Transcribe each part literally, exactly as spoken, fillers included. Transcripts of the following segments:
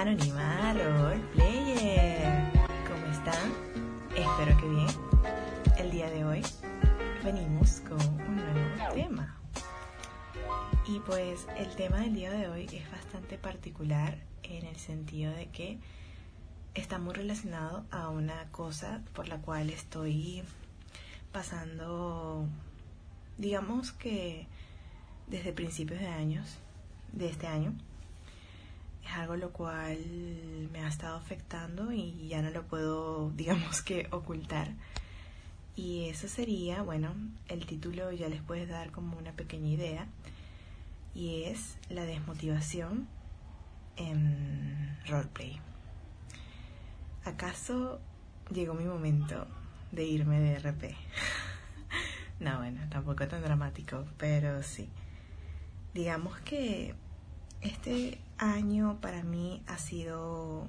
Anónima Roleplayer. ¿Cómo están? Espero que bien. El día de hoy venimos con un nuevo tema. Y pues el tema del día de hoy es bastante particular en el sentido de que está muy relacionado a una cosa por la cual estoy pasando, digamos que desde principios de años, de este año. Es algo lo cual me ha estado afectando y ya no lo puedo, digamos que, ocultar. Y eso sería, bueno, el título ya les puedes dar como una pequeña idea. Y es la desmotivación en roleplay. ¿Acaso llegó mi momento de irme de R P? No, bueno, tampoco tan dramático, pero sí. Digamos que este año para mí ha sido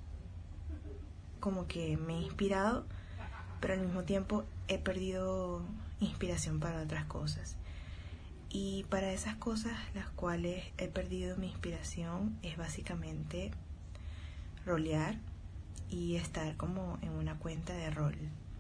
como que me he inspirado, pero al mismo tiempo he perdido inspiración para otras cosas. Y para esas cosas las cuales he perdido mi inspiración es básicamente rolear y estar como en una cuenta de rol.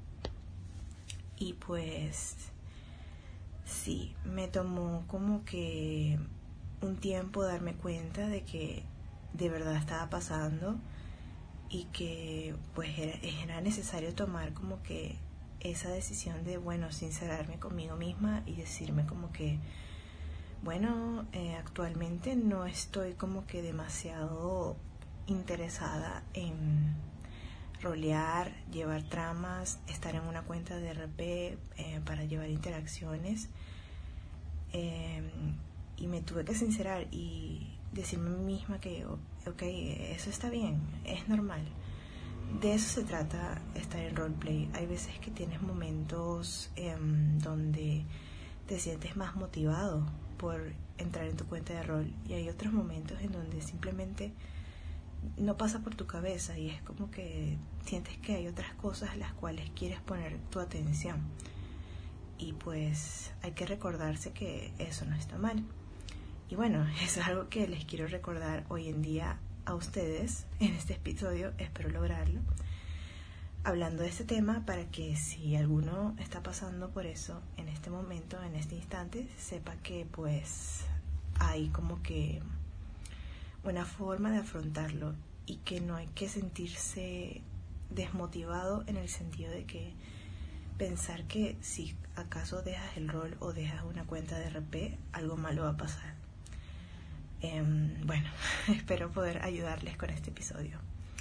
Y pues sí, me tomó como que un tiempo darme cuenta de que de verdad estaba pasando y que pues era, era necesario tomar como que esa decisión de, bueno, sincerarme conmigo misma y decirme como que, bueno, eh, actualmente no estoy como que demasiado interesada en rolear, llevar tramas, estar en una cuenta de R P eh, para llevar interacciones. Eh, y me tuve que sincerar y decirme a mí misma que, ok, eso está bien, es normal. De eso se trata estar en roleplay. Hay veces que tienes momentos eh, donde te sientes más motivado por entrar en tu cuenta de rol y hay otros momentos en donde simplemente no pasa por tu cabeza y es como que sientes que hay otras cosas a las cuales quieres poner tu atención. Y pues hay que recordarse que eso no está mal. Y bueno, eso es algo que les quiero recordar hoy en día a ustedes en este episodio, espero lograrlo, hablando de este tema para que si alguno está pasando por eso en este momento, en este instante, sepa que pues hay como que una forma de afrontarlo y que no hay que sentirse desmotivado en el sentido de que pensar que si acaso dejas el rol o dejas una cuenta de R P, algo malo va a pasar. Eh, bueno, espero poder ayudarles con este episodio.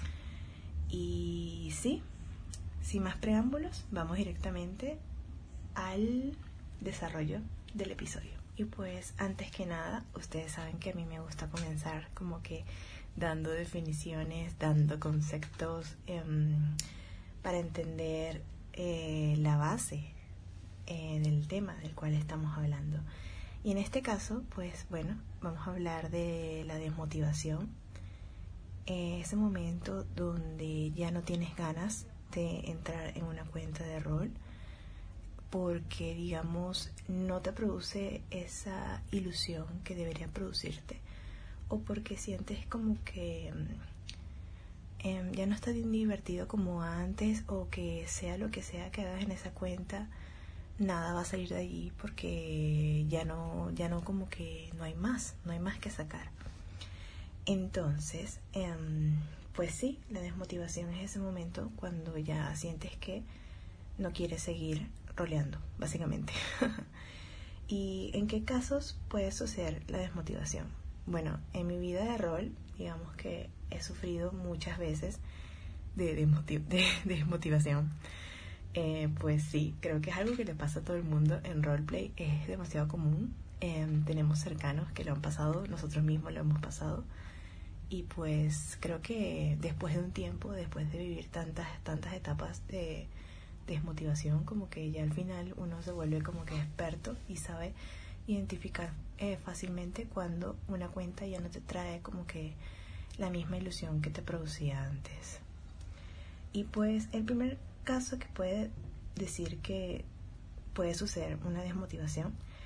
Y sí, sin más preámbulos, vamos directamente al desarrollo del episodio. Y pues antes que nada, ustedes saben que a mí me gusta comenzar como que dando definiciones, dando conceptos eh, para entender eh, la base eh, del tema del cual estamos hablando. Y en este caso, pues bueno, vamos a hablar de la desmotivación. Eh, ese momento donde ya no tienes ganas de entrar en una cuenta de rol porque, digamos, no te produce esa ilusión que debería producirte, o porque sientes como que eh, ya no está tan divertido como antes, o que sea lo que sea que hagas en esa cuenta, nada va a salir de allí porque ya no, ya no como que no hay más, no hay más que sacar. Entonces, eh, pues sí, la desmotivación es ese momento cuando ya sientes que no quieres seguir roleando, básicamente. ¿Y en qué casos puede suceder la desmotivación? Bueno, en mi vida de rol, digamos que he sufrido muchas veces de, desmotiv- de, de desmotivación. Eh, pues sí, creo que es algo que le pasa a todo el mundo en roleplay, es demasiado común. Eh, tenemos cercanos que lo han pasado, nosotros mismos lo hemos pasado. Y pues creo que después de un tiempo, después de vivir tantas, tantas etapas de desmotivación, como que ya al final uno se vuelve como que experto y sabe identificar eh, fácilmente cuando una cuenta ya no te trae como que la misma ilusión que te producía antes. Y pues el primer caso que puede decir que puede suceder una desmotivación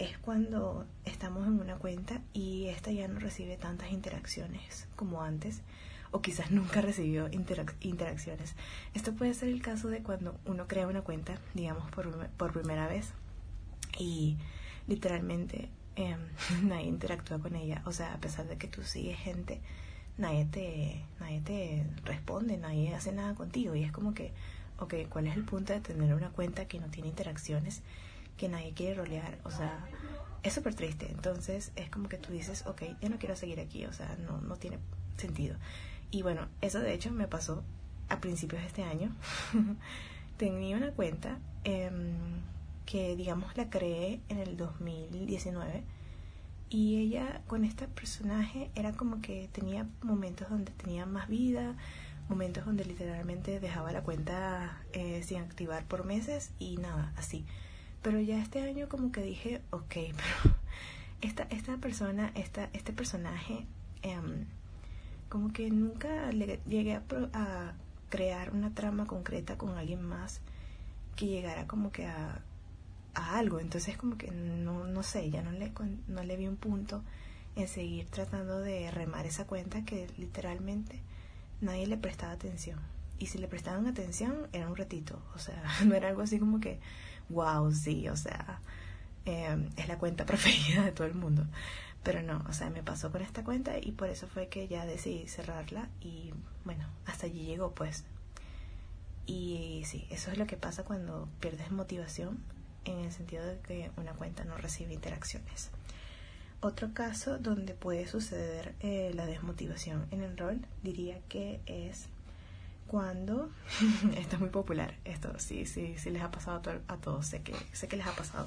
es cuando estamos en una cuenta y esta ya no recibe tantas interacciones como antes, o quizás nunca recibió interac- interacciones. Esto puede ser el caso de cuando uno crea una cuenta, digamos, por, por primera vez y literalmente eh, nadie interactúa con ella. O sea, a pesar de que tú sigues gente, nadie te, nadie te responde, nadie hace nada contigo. Y es como que, ok, ¿cuál es el punto de tener una cuenta que no tiene interacciones, que nadie quiere rolear? O sea, es súper triste. Entonces es como que tú dices, ok, ya no quiero seguir aquí, o sea, no, no tiene sentido. Y bueno, eso de hecho me pasó a principios de este año. Tenía una cuenta eh, que, digamos, la creé en el dos mil diecinueve. Y ella, con este personaje, era como que tenía momentos donde tenía más vida, momentos donde literalmente dejaba la cuenta eh, sin activar por meses y nada, así. Pero ya este año como que dije, ok, pero esta, esta persona, esta, este personaje, eh, como que nunca le llegué a, pro, a crear una trama concreta con alguien más que llegara como que a, a algo. Entonces como que no, no sé, ya no le, no le vi un punto en seguir tratando de remar esa cuenta que literalmente nadie le prestaba atención. Y si le prestaban atención era un ratito, o sea, no era algo así como que wow, sí, o sea, eh, es la cuenta preferida de todo el mundo. Pero no, o sea, me pasó con esta cuenta y por eso fue que ya decidí cerrarla y bueno, hasta allí llegó pues. Y sí, eso es lo que pasa cuando pierdes motivación, en el sentido de que una cuenta no recibe interacciones. Otro caso donde puede suceder eh, la desmotivación en el rol, diría que es cuando, esto es muy popular, esto sí, sí, sí les ha pasado a, to- a todos, sé que, sé que les ha pasado,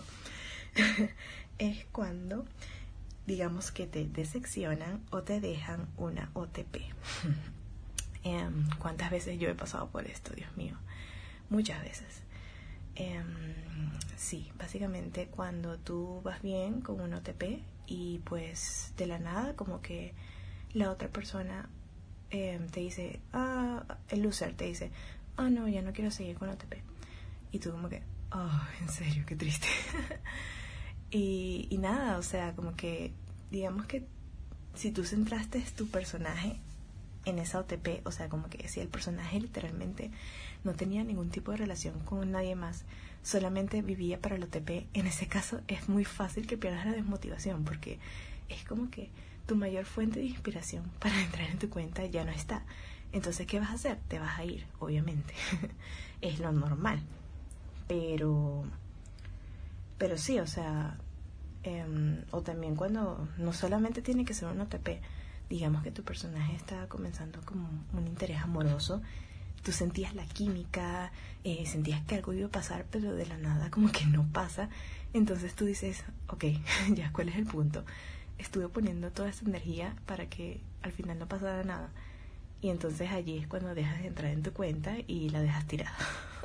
es cuando, digamos que te decepcionan o te dejan una O T P. eh, ¿Cuántas veces yo he pasado por esto, Dios mío? Muchas veces. Eh, sí, básicamente cuando tú vas bien con un O T P y pues de la nada como que la otra persona eh, te dice, ah, el user te dice, ah, oh, no, ya no quiero seguir con O T P. Y tú como que, oh, en serio, qué triste. y, y nada, o sea, como que digamos que si tú centraste tu personaje en esa O T P, o sea, como que si el personaje literalmente no tenía ningún tipo de relación con nadie más, solamente vivía para el O T P, en ese caso es muy fácil que pierdas la desmotivación, porque es como que tu mayor fuente de inspiración para entrar en tu cuenta ya no está. Entonces, ¿qué vas a hacer? Te vas a ir, obviamente. Es lo normal. Pero, pero sí, o sea, eh, o también cuando no solamente tiene que ser un O T P, digamos que tu personaje está comenzando como un interés amoroso, tú sentías la química, eh, sentías que algo iba a pasar, pero de la nada como que no pasa. Entonces tú dices, ok, ya, ¿cuál es el punto? Estuve poniendo toda esta energía para que al final no pasara nada. Y entonces allí es cuando dejas de entrar en tu cuenta y la dejas tirada.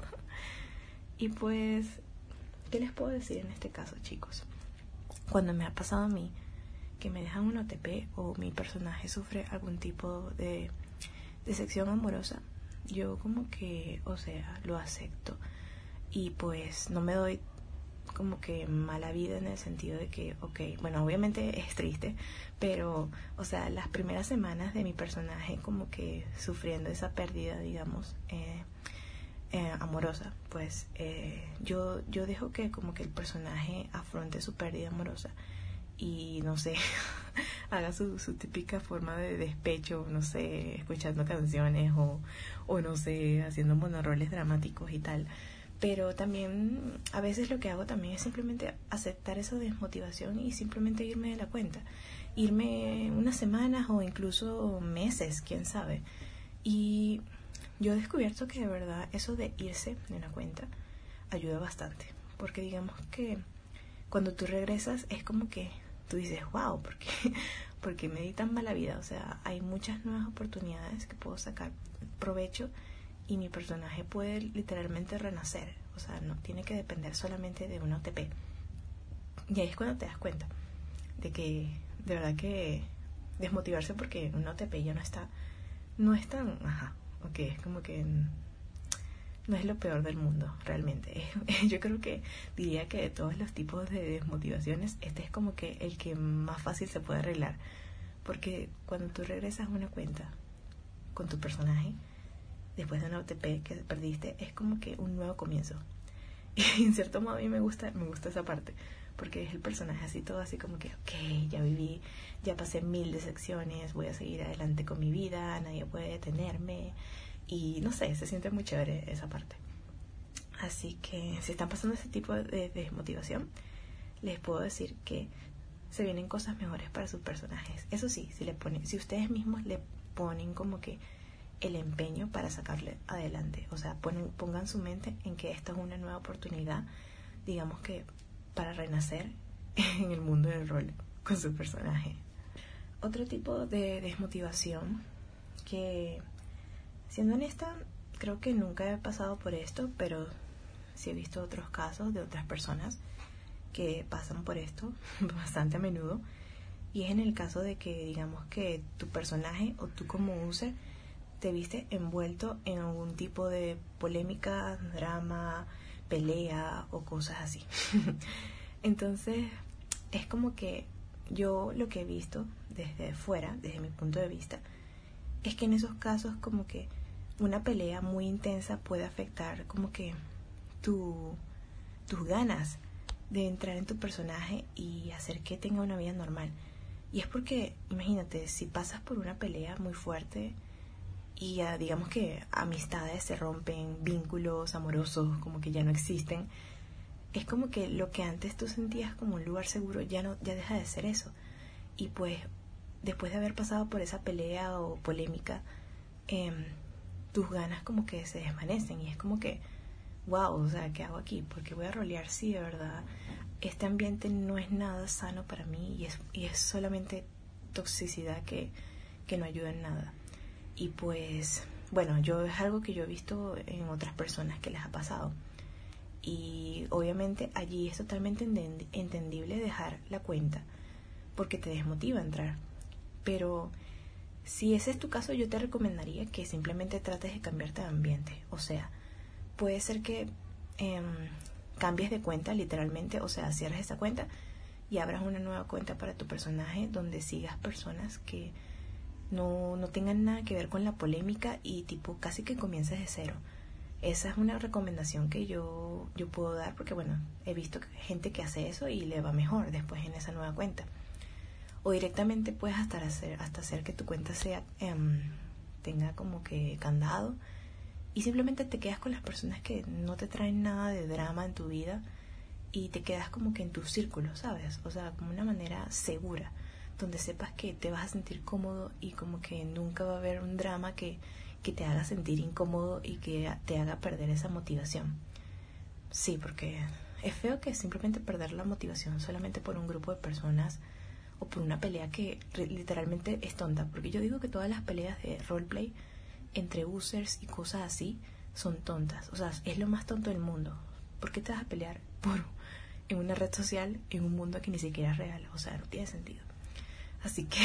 Y pues, ¿qué les puedo decir en este caso, chicos? Cuando me ha pasado a mí que me dejan un O T P o mi personaje sufre algún tipo de decepción amorosa, yo como que, o sea, lo acepto y pues no me doy como que mala vida en el sentido de que, ok, bueno, obviamente es triste, pero, o sea, las primeras semanas de mi personaje como que sufriendo esa pérdida, digamos, eh, eh, amorosa, pues eh, yo, yo dejo que como que el personaje afronte su pérdida amorosa y no sé, haga su, su típica forma de despecho, no sé, escuchando canciones o, o no sé, haciendo monorroles dramáticos y tal. Pero también a veces lo que hago también es simplemente aceptar esa desmotivación y simplemente irme de la cuenta, irme unas semanas o incluso meses, quién sabe. Y yo he descubierto que de verdad eso de irse de una cuenta ayuda bastante, porque digamos que cuando tú regresas es como que tú dices, wow, ¿por qué, ¿por qué me di tan mala vida? O sea, hay muchas nuevas oportunidades que puedo sacar provecho y mi personaje puede literalmente renacer. O sea, no tiene que depender solamente de un O T P. Y ahí es cuando te das cuenta de que, de verdad que desmotivarse porque un O T P ya no está, no es tan, ajá, ok, es como que no es lo peor del mundo, realmente. Yo creo que diría que de todos los tipos de desmotivaciones, este es como que el que más fácil se puede arreglar. Porque cuando tú regresas a una cuenta con tu personaje, después de una O T P que perdiste, es como que un nuevo comienzo. Y en cierto modo a mí me gusta, me gusta esa parte, porque es el personaje así todo así como que, ok, ya viví, ya pasé mil decepciones, voy a seguir adelante con mi vida, nadie puede detenerme. Y no sé, se siente muy chévere esa parte. Así que si están pasando ese tipo de desmotivación, les puedo decir que se vienen cosas mejores para sus personajes. Eso sí, si le ponen, si ustedes mismos le ponen como que el empeño para sacarle adelante, o sea, ponen, pongan su mente en que esta es una nueva oportunidad, digamos que para renacer en el mundo del rol con su personaje. Otro tipo de desmotivación que, siendo honesta, creo que nunca he pasado por esto, pero sí he visto otros casos de otras personas que pasan por esto bastante a menudo, y es en el caso de que digamos que tu personaje o tú como user te viste envuelto en algún tipo de polémica, drama, pelea o cosas así. Entonces es como que yo lo que he visto desde fuera, desde mi punto de vista, es que en esos casos como que una pelea muy intensa puede afectar como que tu, tus ganas de entrar en tu personaje y hacer que tenga una vida normal. Y es porque, imagínate, si pasas por una pelea muy fuerte y uh, digamos que amistades se rompen, vínculos amorosos como que ya no existen, es como que lo que antes tú sentías como un lugar seguro ya no, ya deja de ser eso. Y pues después de haber pasado por esa pelea o polémica, eh, tus ganas como que se desvanecen y es como que wow, o sea, ¿qué hago aquí? Porque voy a rolear, sí, de verdad. Este ambiente no es nada sano para mí y es, y es solamente toxicidad que, que no ayuda en nada. Y pues, bueno, yo es algo que yo he visto en otras personas que les ha pasado. Y obviamente allí es totalmente entendible dejar la cuenta porque te desmotiva a entrar. Pero si ese es tu caso, yo te recomendaría que simplemente trates de cambiarte de ambiente. O sea, puede ser que eh, cambies de cuenta literalmente, o sea, cierres esa cuenta y abras una nueva cuenta para tu personaje donde sigas personas que no, no tengan nada que ver con la polémica y tipo casi que comiences de cero. Esa es una recomendación que yo, yo puedo dar porque bueno, he visto gente que hace eso y le va mejor después en esa nueva cuenta. O directamente puedes hasta hacer, hasta hacer que tu cuenta sea eh, tenga como que candado y simplemente te quedas con las personas que no te traen nada de drama en tu vida y te quedas como que en tu círculo, ¿sabes? O sea, como una manera segura, donde sepas que te vas a sentir cómodo y como que nunca va a haber un drama que, que te haga sentir incómodo y que te haga perder esa motivación. Sí, porque es feo que simplemente perder la motivación solamente por un grupo de personas o por una pelea que literalmente es tonta, porque yo digo que todas las peleas de roleplay entre users y cosas así son tontas, o sea, es lo más tonto del mundo. ¿Por qué te vas a pelear por en una red social en un mundo que ni siquiera es real? O sea, no tiene sentido. Así que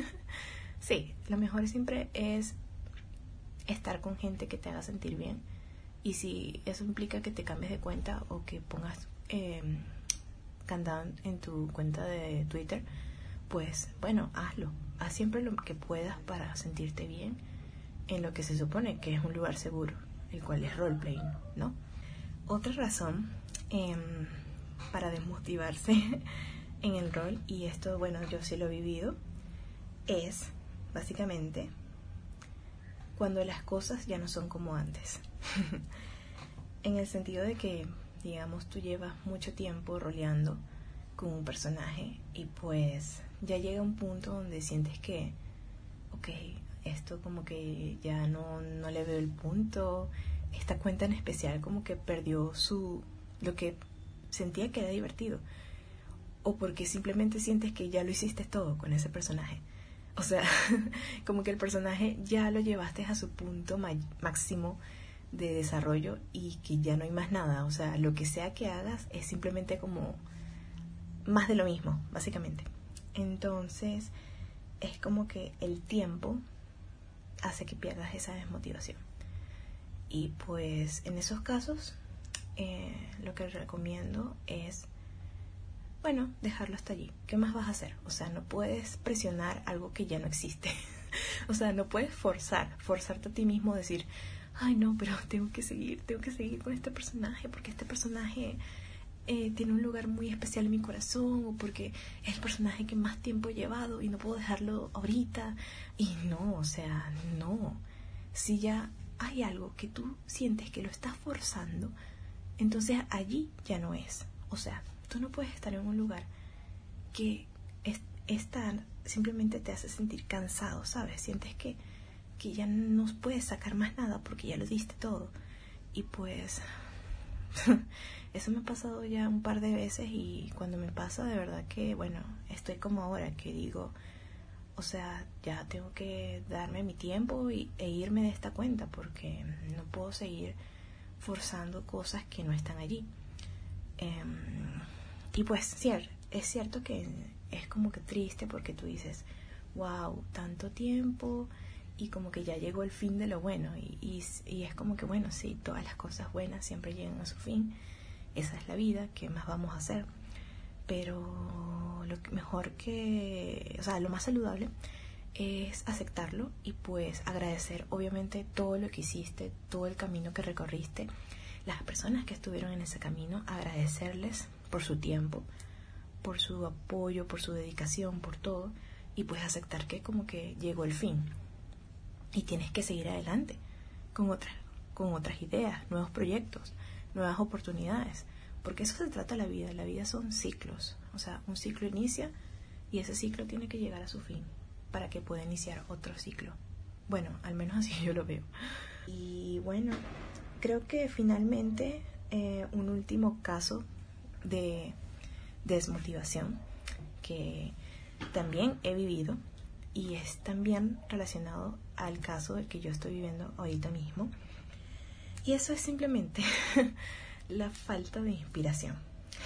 sí, lo mejor siempre es estar con gente que te haga sentir bien, y si eso implica que te cambies de cuenta o que pongas eh, candado en tu cuenta de Twitter, pues bueno, hazlo. Haz siempre lo que puedas para sentirte bien en lo que se supone que es un lugar seguro, el cual es roleplay, ¿no? Otra razón eh, para desmotivarse en el rol, y esto, bueno, yo sí lo he vivido, es básicamente cuando las cosas ya no son como antes. En el sentido de que, digamos, tú llevas mucho tiempo roleando con un personaje y pues ya llega un punto donde sientes que, ok, esto como que ya no, no le veo el punto, esta cuenta en especial como que perdió su lo que sentía que era divertido, o porque simplemente sientes que ya lo hiciste todo con ese personaje. O sea, como que el personaje ya lo llevaste a su punto ma- máximo de desarrollo y que ya no hay más nada. O sea, lo que sea que hagas es simplemente como más de lo mismo, básicamente. Entonces, es como que el tiempo hace que pierdas esa desmotivación. Y pues en esos casos eh, lo que recomiendo es, bueno, dejarlo hasta allí. ¿Qué más vas a hacer? O sea, no puedes presionar algo que ya no existe. O sea, no puedes forzar, forzarte a ti mismo a decir, ay no, pero tengo que seguir, tengo que seguir con este personaje porque este personaje eh, tiene un lugar muy especial en mi corazón, o porque es el personaje que más tiempo he llevado y no puedo dejarlo ahorita. Y no, o sea, no. Si ya hay algo que tú sientes que lo estás forzando, entonces allí ya no es. O sea, tú no puedes estar en un lugar que es, estar simplemente te hace sentir cansado, ¿sabes? Sientes que, que ya no puedes sacar más nada porque ya lo diste todo. Y pues eso me ha pasado ya un par de veces, y cuando me pasa de verdad que, bueno, estoy como ahora que digo, o sea, ya tengo que darme mi tiempo y, e irme de esta cuenta porque no puedo seguir forzando cosas que no están allí. Eh, y pues cier, es cierto que es como que triste porque tú dices, wow, tanto tiempo y como que ya llegó el fin de lo bueno, y, y, y es como que bueno, sí, todas las cosas buenas siempre llegan a su fin, esa es la vida, ¿qué más vamos a hacer? Pero lo que mejor que, o sea, lo más saludable es aceptarlo y pues agradecer obviamente todo lo que hiciste, todo el camino que recorriste, las personas que estuvieron en ese camino, agradecerles por su tiempo, por su apoyo, por su dedicación, por todo, y pues aceptar que como que llegó el fin y tienes que seguir adelante con otras, con otras ideas, nuevos proyectos, nuevas oportunidades, porque eso se trata la vida. La vida son ciclos, o sea, un ciclo inicia y ese ciclo tiene que llegar a su fin para que pueda iniciar otro ciclo. Bueno, al menos así yo lo veo. Y bueno, creo que finalmente eh, un último caso de desmotivación que también he vivido y es también relacionado al caso del que yo estoy viviendo ahorita mismo, y eso es simplemente la falta de inspiración.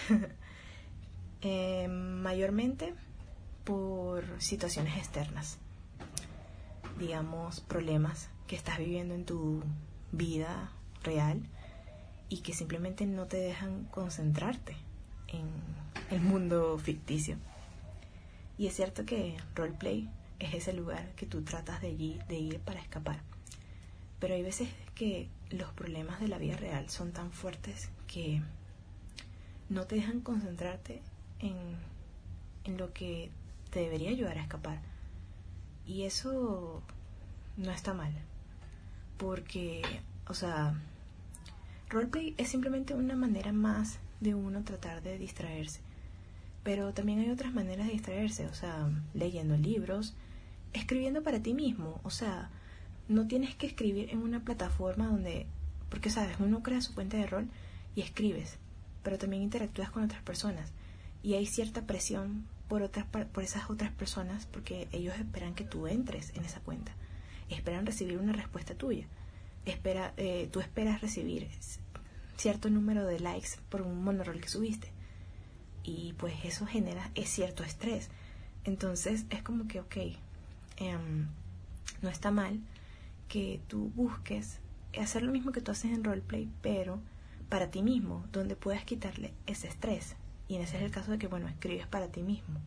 eh, mayormente por situaciones externas, digamos problemas que estás viviendo en tu vida real y que simplemente no te dejan concentrarte en el mundo ficticio. Y es cierto que roleplay es ese lugar que tú tratas de, allí, de ir para escapar, pero hay veces que los problemas de la vida real son tan fuertes que no te dejan concentrarte en, en lo que te debería ayudar a escapar. Y eso no está mal, porque, o sea, roleplay es simplemente una manera más de uno tratar de distraerse, pero también hay otras maneras de distraerse, o sea, leyendo libros, escribiendo para ti mismo. O sea, no tienes que escribir en una plataforma donde, porque sabes, uno crea su cuenta de rol y escribes, pero también interactúas con otras personas y hay cierta presión por otras por esas otras personas, porque ellos esperan que tú entres en esa cuenta, esperan recibir una respuesta tuya, espera eh, tú esperas recibir cierto número de likes por un monorol que subiste, y pues eso genera es cierto estrés. Entonces es como que ok, eh, no está mal que tú busques hacer lo mismo que tú haces en roleplay, pero para ti mismo, donde puedas quitarle ese estrés. Y ese es el caso de que, bueno, escribes para ti mismo.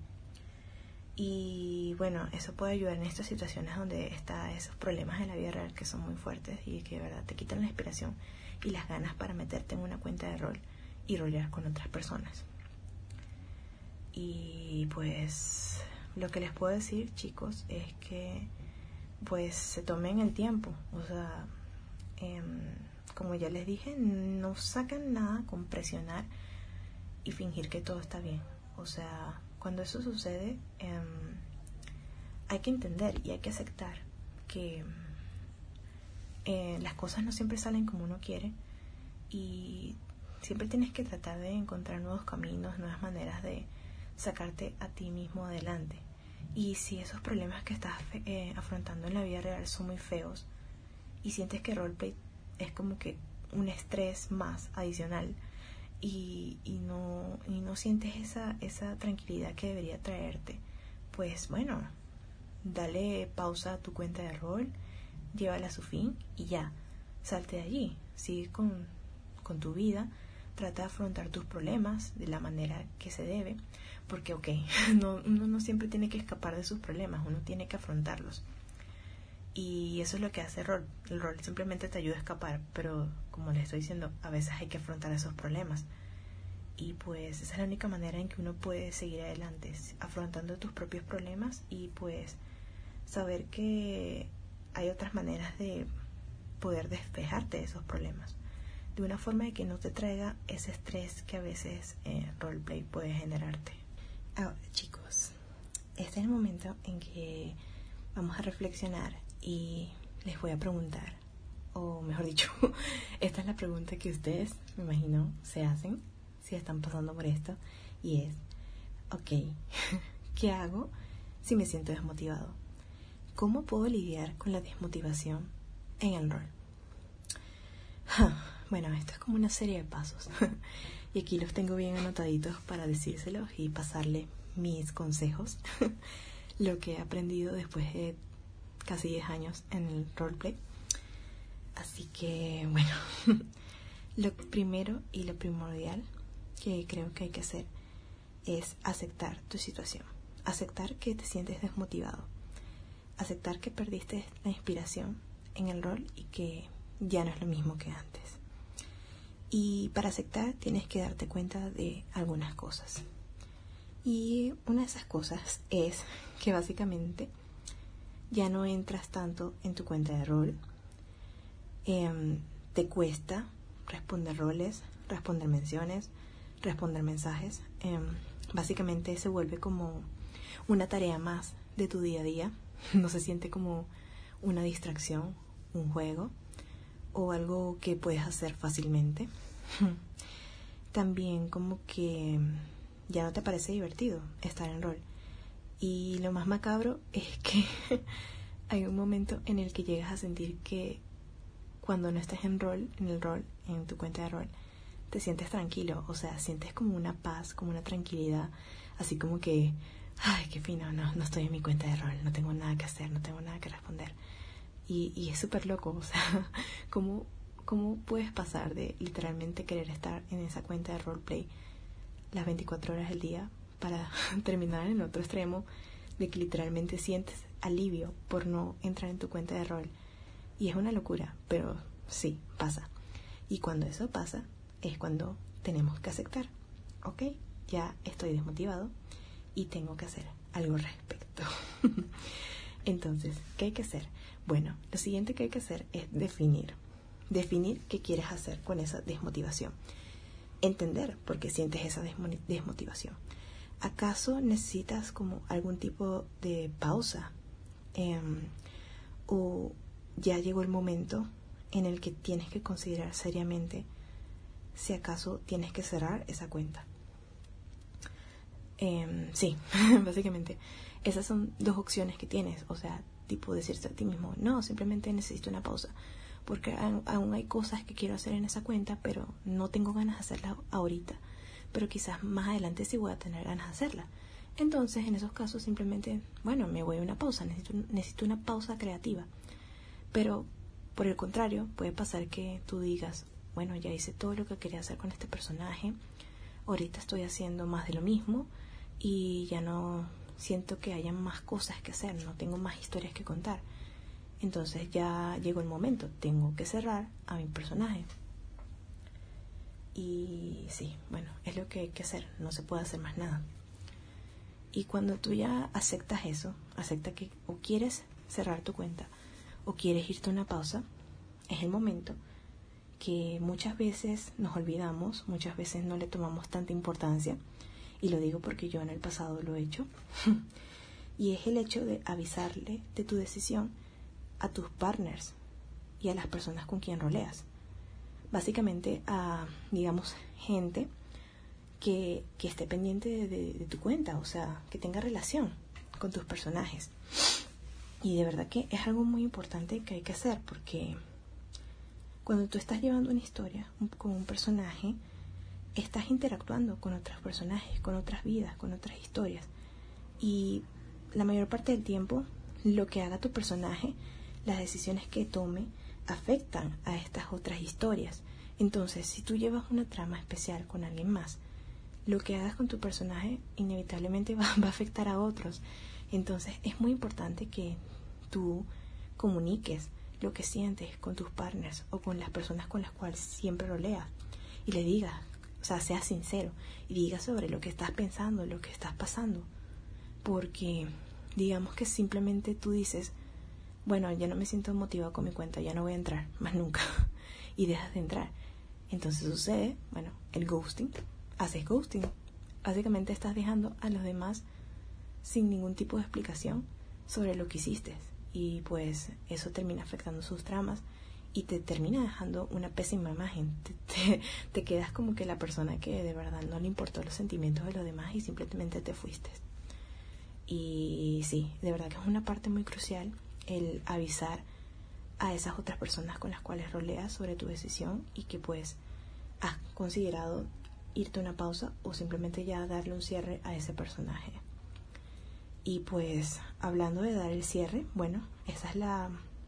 Y bueno, eso puede ayudar en estas situaciones donde están esos problemas en la vida real que son muy fuertes y que de verdad te quitan la inspiración y las ganas para meterte en una cuenta de rol y rolear con otras personas. Y pues lo que les puedo decir, chicos, es que pues se tomen el tiempo. O sea, eh, como ya les dije, no sacan nada con presionar y fingir que todo está bien. O sea, cuando eso sucede, eh, hay que entender y hay que aceptar que eh, las cosas no siempre salen como uno quiere, y siempre tienes que tratar de encontrar nuevos caminos, nuevas maneras de sacarte a ti mismo adelante. Y si esos problemas que estás eh, afrontando en la vida real son muy feos y sientes que roleplay es como que un estrés más adicional, y, y no y no sientes esa esa tranquilidad que debería traerte, pues bueno, dale pausa a tu cuenta de rol, llévala a su fin y ya. salte de allí, sigue con, con tu vida, trata de afrontar tus problemas de la manera que se debe, porque ok, no, uno no siempre tiene que escapar de sus problemas, uno tiene que afrontarlos. Y eso es lo que hace el rol. El rol simplemente te ayuda a escapar, pero como les estoy diciendo, a veces hay que afrontar esos problemas. Y pues esa es la única manera en que uno puede seguir adelante, afrontando tus propios problemas y pues saber que hay otras maneras de poder despejarte de esos problemas, de una forma de que no te traiga ese estrés que a veces eh, roleplay puede generarte. Ahora, chicos, este es el momento en que vamos a reflexionar y les voy a preguntar, o mejor dicho, esta es la pregunta que ustedes, me imagino, se hacen si están pasando por esto, y es, ok, ¿qué hago si me siento desmotivado? ¿Cómo puedo lidiar con la desmotivación en el rol? Bueno, esto es como una serie de pasos y aquí los tengo bien anotaditos para decírselos y pasarle mis consejos, lo que he aprendido después de casi diez años en el roleplay. Así que, bueno, lo primero y lo primordial que creo que hay que hacer es aceptar tu situación, aceptar que te sientes desmotivado, aceptar que perdiste la inspiración en el rol y que ya no es lo mismo que antes. Y para aceptar tienes que darte cuenta de algunas cosas. Y una de esas cosas es que básicamente ya no entras tanto en tu cuenta de rol, eh, te cuesta responder roles, responder menciones, responder mensajes. Eh, básicamente se vuelve como una tarea más de tu día a día, no se siente como una distracción, un juego o algo que puedes hacer fácilmente. También como que ya no te parece divertido estar en rol. Y lo más macabro es que hay un momento en el que llegas a sentir que cuando no estás en rol, en el rol, en tu cuenta de rol, te sientes tranquilo, o sea, sientes como una paz, como una tranquilidad, así como que, ay, qué fino, no, no estoy en mi cuenta de rol, no tengo nada que hacer, no tengo nada que responder. Y, y es súper loco, o sea, ¿cómo, ¿cómo puedes pasar de literalmente querer estar en esa cuenta de roleplay las veinticuatro horas del día para terminar en el otro extremo de que literalmente sientes alivio por no entrar en tu cuenta de rol? Y es una locura, pero sí, pasa. Y cuando eso pasa, es cuando tenemos que aceptar, ok, ya estoy desmotivado y tengo que hacer algo al respecto. Entonces, ¿qué hay que hacer? Bueno, lo siguiente que hay que hacer es definir. Definir qué quieres hacer con esa desmotivación. Entender por qué sientes esa desmotivación. ¿Acaso necesitas como algún tipo de pausa? Eh, ¿O ya llegó el momento en el que tienes que considerar seriamente si acaso tienes que cerrar esa cuenta? Eh, sí, básicamente esas son dos opciones que tienes, o sea, tipo decirte a ti mismo, no, simplemente necesito una pausa, porque aún hay cosas que quiero hacer en esa cuenta, pero no tengo ganas de hacerlas ahorita, pero quizás más adelante sí voy a tener ganas de hacerla. Entonces, en esos casos simplemente, bueno, me voy a una pausa, necesito, necesito una pausa creativa. Pero, por el contrario, puede pasar que tú digas, bueno, ya hice todo lo que quería hacer con este personaje, ahorita estoy haciendo más de lo mismo y ya no siento que haya más cosas que hacer, no tengo más historias que contar. Entonces ya llegó el momento, tengo que cerrar a mi personaje. Y sí, bueno, es lo que hay que hacer, no se puede hacer más nada. Y cuando tú ya aceptas eso, acepta que o quieres cerrar tu cuenta o quieres irte a una pausa, es el momento que muchas veces nos olvidamos, muchas veces no le tomamos tanta importancia, y lo digo porque yo en el pasado lo he hecho, y es el hecho de avisarle de tu decisión a tus partners y a las personas con quien roleas. Básicamente a, digamos, gente que, que esté pendiente de, de, de tu cuenta, o sea, que tenga relación con tus personajes. Y de verdad que es algo muy importante que hay que hacer, porque cuando tú estás llevando una historia con un personaje, estás interactuando con otros personajes, con otras vidas, con otras historias. Y la mayor parte del tiempo, lo que haga tu personaje, las decisiones que tome, afectan a estas otras historias. Entonces, si tú llevas una trama especial con alguien más, lo que hagas con tu personaje inevitablemente va, va a afectar a otros. Entonces, es muy importante que tú comuniques lo que sientes con tus partners o con las personas con las cuales siempre roleas y le digas, o sea, seas sincero y digas sobre lo que estás pensando, lo que estás pasando. Porque digamos que simplemente tú dices, bueno, ya no me siento motivado con mi cuenta, ya no voy a entrar más nunca, y dejas de entrar. Entonces sucede, bueno, el ghosting. Haces ghosting. Básicamente estás dejando a los demás sin ningún tipo de explicación sobre lo que hiciste. Y pues eso termina afectando sus tramas y te termina dejando una pésima imagen. Te, te, te quedas como que la persona que de verdad no le importó los sentimientos de los demás y simplemente te fuiste. Y sí, de verdad que es una parte muy crucial el avisar a esas otras personas con las cuales roleas sobre tu decisión y que pues has considerado irte a una pausa o simplemente ya darle un cierre a ese personaje. Y pues hablando de dar el cierre, bueno, esa es la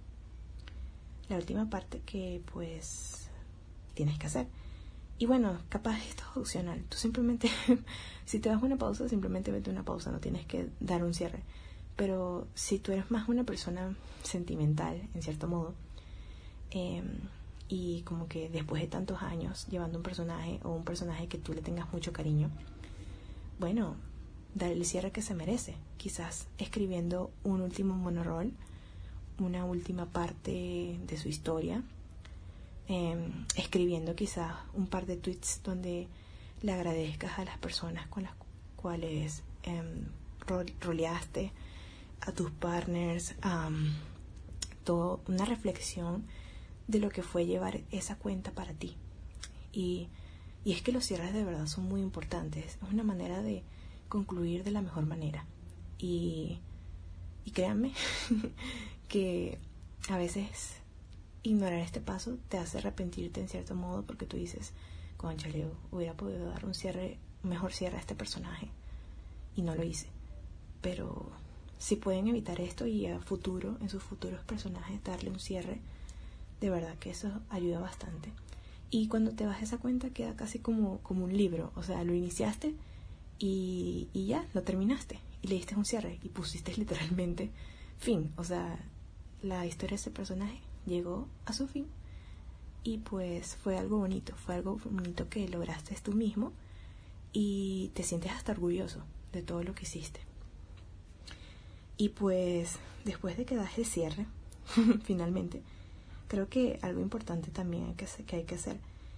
la última parte que pues tienes que hacer. Y bueno, capaz esto es opcional. Tú simplemente, si te das una pausa, simplemente vete una pausa, no tienes que dar un cierre. Pero si tú eres más una persona sentimental, en cierto modo, eh, y como que después de tantos años llevando un personaje o un personaje que tú le tengas mucho cariño, bueno, darle el cierre que se merece. Quizás escribiendo un último monorol, una última parte de su historia, eh, escribiendo quizás un par de tweets donde le agradezcas a las personas con las cuales eh, ro- roleaste, a tus partners, um, todo, una reflexión de lo que fue llevar esa cuenta para ti. Y, y es que los cierres de verdad son muy importantes. Es una manera de concluir de la mejor manera. Y, y créanme que a veces ignorar este paso te hace arrepentirte en cierto modo porque tú dices, cónchale, hubiera podido dar un cierre, un mejor cierre a este personaje y no lo hice. Pero si pueden evitar esto y a futuro, en sus futuros personajes, darle un cierre, de verdad que eso ayuda bastante. Y cuando te vas a esa cuenta queda casi como, como un libro, o sea, lo iniciaste y, y ya, lo terminaste y le diste un cierre y pusiste literalmente fin, o sea, la historia de ese personaje llegó a su fin y pues fue algo bonito, fue algo bonito que lograste tú mismo y te sientes hasta orgulloso de todo lo que hiciste. Y pues después de que das el cierre, finalmente, creo que algo importante también hay que, que hay que hacer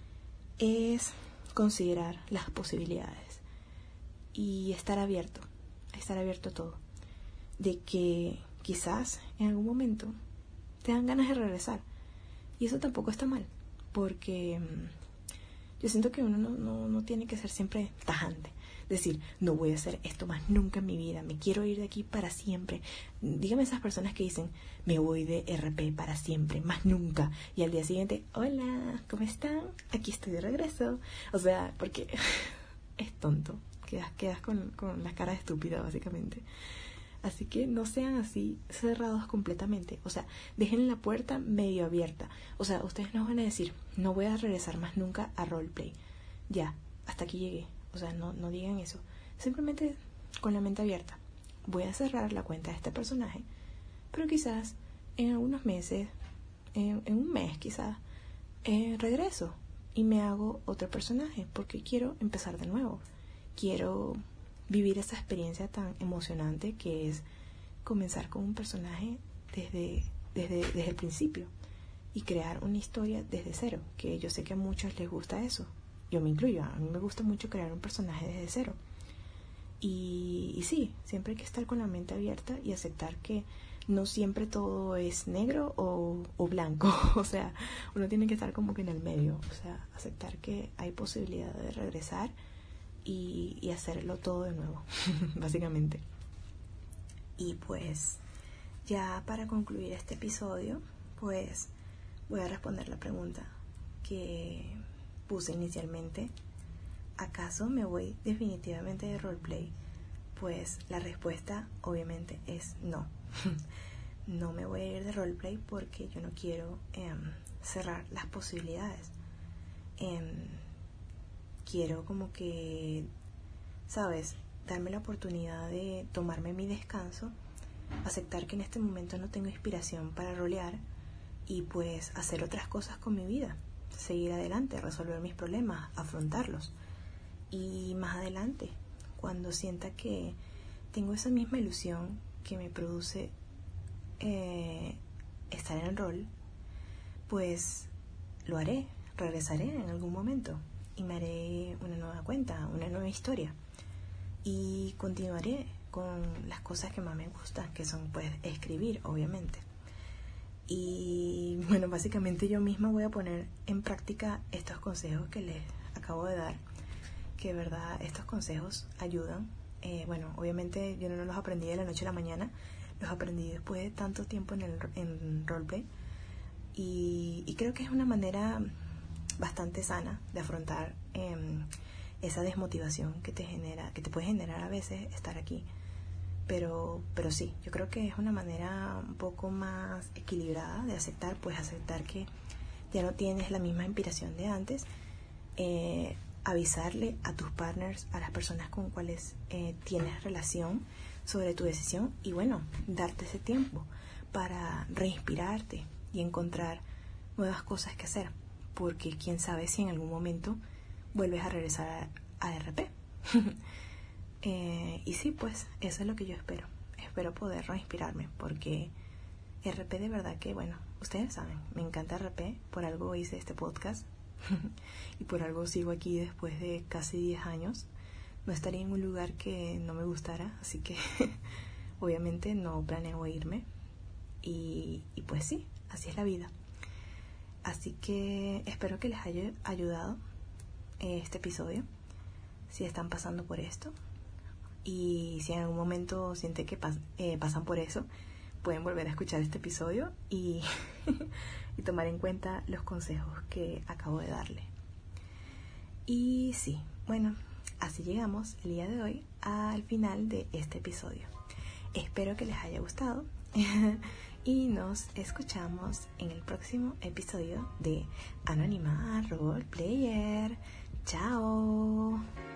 es considerar las posibilidades y estar abierto, estar abierto a todo, de que quizás en algún momento te dan ganas de regresar y eso tampoco está mal, porque mmm, yo siento que uno no, no, no tiene que ser siempre tajante, decir, no voy a hacer esto más nunca en mi vida, me quiero ir de aquí para siempre. Dígame esas personas que dicen, me voy de R P para siempre, más nunca, y al día siguiente, hola, ¿cómo están? Aquí estoy de regreso. O sea, porque es tonto, quedas, quedas con, con la cara estúpida básicamente. Así que no sean así cerrados completamente. O sea, dejen la puerta medio abierta. O sea, ustedes no van a decir, no voy a regresar más nunca a roleplay. Ya, hasta aquí llegué. O sea, no, no digan eso. Simplemente con la mente abierta. Voy a cerrar la cuenta de este personaje. Pero quizás en algunos meses, en, en un mes quizás, eh, regreso y me hago otro personaje. Porque quiero empezar de nuevo. Quiero vivir esa experiencia tan emocionante que es comenzar con un personaje desde, desde, desde el principio y crear una historia desde cero, que yo sé que a muchos les gusta eso, yo me incluyo, a mí me gusta mucho crear un personaje desde cero y, y sí, siempre hay que estar con la mente abierta y aceptar que no siempre todo es negro o, o blanco, o sea, uno tiene que estar como que en el medio, o sea, aceptar que hay posibilidad de regresar Y, y hacerlo todo de nuevo, básicamente. Y pues, ya para concluir este episodio, pues voy a responder la pregunta que puse inicialmente. ¿Acaso me voy definitivamente de roleplay? Pues la respuesta obviamente es no. no me voy a ir de roleplay porque yo no quiero eh, cerrar las posibilidades. Eh, quiero como que, ¿sabes? Darme la oportunidad de tomarme mi descanso, aceptar que en este momento no tengo inspiración para rolear y pues hacer otras cosas con mi vida, seguir adelante, resolver mis problemas, afrontarlos. Y más adelante, cuando sienta que tengo esa misma ilusión que me produce eh, estar en el rol, pues lo haré, regresaré en algún momento y me haré una nueva cuenta, una nueva historia y continuaré con las cosas que más me gustan, que son pues escribir, obviamente. Y bueno, básicamente yo misma voy a poner en práctica estos consejos que les acabo de dar, que de verdad estos consejos ayudan. Eh, bueno, obviamente yo no los aprendí de la noche a la mañana, los aprendí después de tanto tiempo en el en roleplay y, y creo que es una manera bastante sana de afrontar eh, esa desmotivación que te genera, que te puede generar a veces estar aquí. Pero, pero sí, yo creo que es una manera un poco más equilibrada de aceptar, pues aceptar que ya no tienes la misma inspiración de antes, eh, avisarle a tus partners, a las personas con cuales eh, tienes relación sobre tu decisión y bueno, darte ese tiempo para reinspirarte y encontrar nuevas cosas que hacer, porque quién sabe si en algún momento vuelves a regresar a, a R P. Eh, y sí, pues eso es lo que yo espero. Espero poder reinspirarme porque R P de verdad que, bueno, ustedes saben, me encanta R P, por algo hice este podcast y por algo sigo aquí después de casi diez años. No estaría en un lugar que no me gustara, así que obviamente no planeo irme y, y pues sí, así es la vida. Así que espero que les haya ayudado este episodio, si están pasando por esto. Y si en algún momento sienten que pas- eh, pasan por eso, pueden volver a escuchar este episodio y, y tomar en cuenta los consejos que acabo de darle. Y sí, bueno, así llegamos el día de hoy al final de este episodio. Espero que les haya gustado y nos escuchamos en el próximo episodio de Anónima Roleplayer. ¡Chao!